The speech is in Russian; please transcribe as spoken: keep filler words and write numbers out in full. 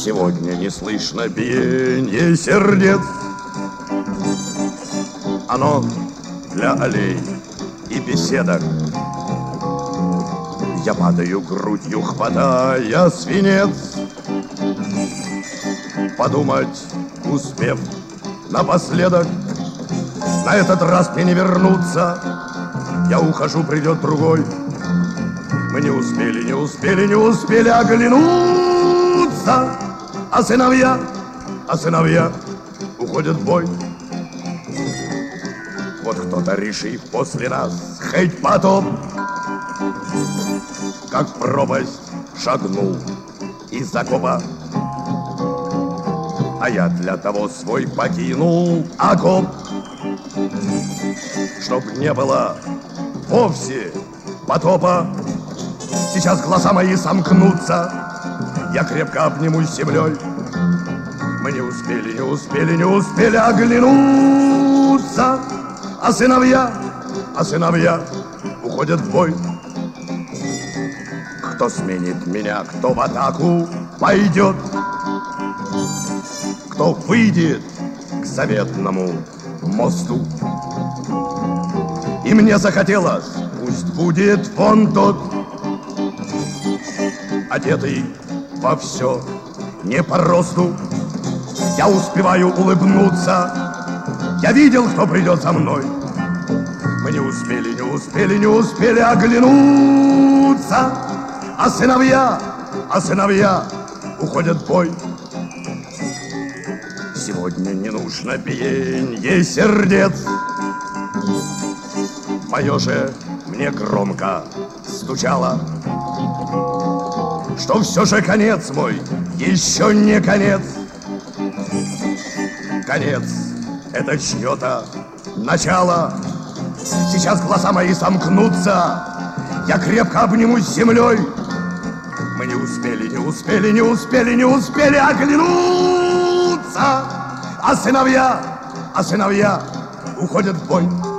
Сегодня не слышно биенье сердец. Оно для аллей и беседок. Я падаю грудью, хватая свинец. Подумать успев напоследок, на этот раз мне не вернуться. Я ухожу, придет другой. Мы не успели, не успели, не успели оглянуться. А сыновья, а сыновья уходят в бой. Вот кто-то, решив после нас хоть потоп, как в пропасть шагнул из окопа. А я для того свой покинул окоп, чтоб не было вовсе потопа. Сейчас глаза мои сомкнутся, я крепко обнимусь с землей. Мы не успели, не успели, не успели оглянуться. А сыновья, а сыновья уходят в бой. Кто сменит меня, кто в атаку пойдет, кто выйдет к заветному мосту. И мне захотелось, пусть будет вон тот, одетый во все не по росту. Я успеваю улыбнуться, я видел, кто придет за мной. Мы не успели, не успели, не успели оглянуться. А сыновья, а сыновья уходят в бой. Сегодня не нужно биенье сердец. Мое же мне громко стучало, что все же конец мой еще не конец. Конец — это чье-то начало. Сейчас глаза мои сомкнутся, я крепко обнимусь с землей. Мы не успели, не успели, не успели, не успели оглянуться. А сыновья, а сыновья уходят в бой.